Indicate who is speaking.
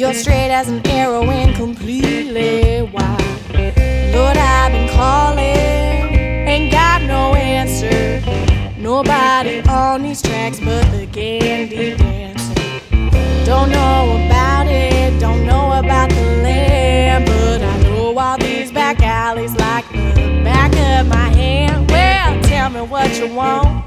Speaker 1: You're straight as an arrow and completely wild. Lord, I've been calling, ain't got no answer. Nobody on these tracks but the Gandhi dancer. Don't know about it, don't know about the land, but I know all these back alleys like the back of my hand. Well, tell me what you want,